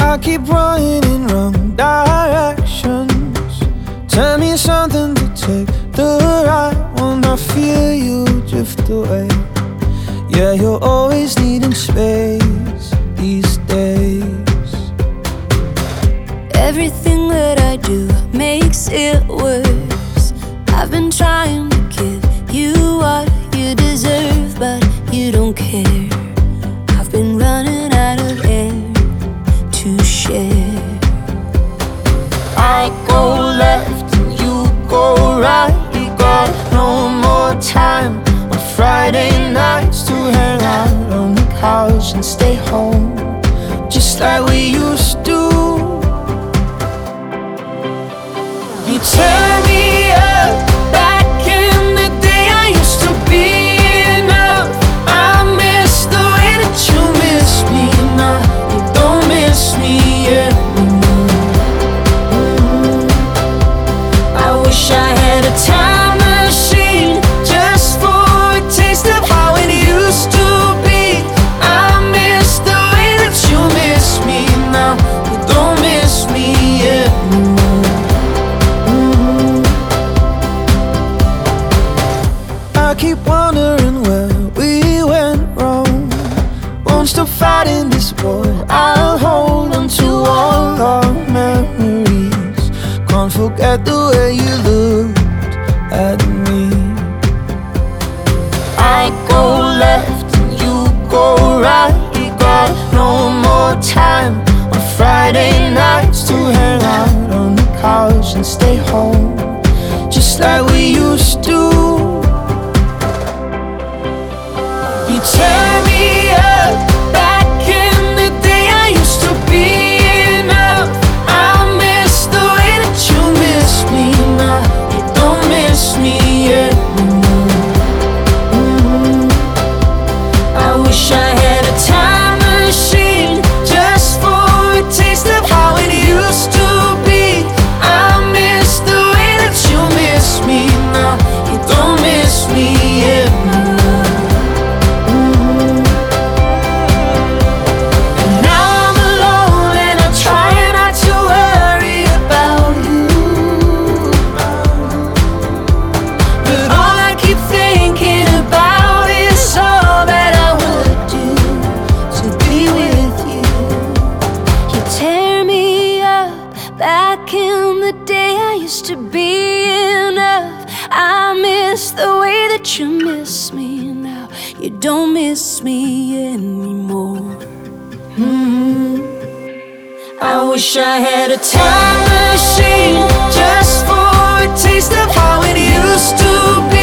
I keep running in wrong directions. Tell me something to take the right one. I feel you drift away. Yeah, you're always needing space these days. Everything that I do makes it worse. I've been trying to give you what you deserve, but you don't care. I've been running out of air to share. I go left and you go right. We got no more time on Friday nights to hang out on the couch and stay home, just like we used to. You tear me up. Back in the day I used to be enough. I miss the way that you miss me now. You don't miss me anymore. I wish I had a time machine just for a taste of how it used to be. I miss the way that you miss me now. You don't miss me anymore. I keep wondering where we went wrong. Won't stop fighting this war. I'll hold on to all our memories. Can't forget the way you looked at me. I go left and you go right. We got no more time On Friday nights to hang out on the couch and stay home, just like we used to. You tear me up. Back in the day I used to be enough. I miss the way that you miss me now. You don't miss me anymore. I wish I had a time machine just for a taste of how it used to be. I miss the way that you miss me now. You don't miss me anymore. Back in the day I used to be enough. I miss the way that you miss me now. You don't miss me anymore. I wish I had a time machine just for a taste of how it used to be.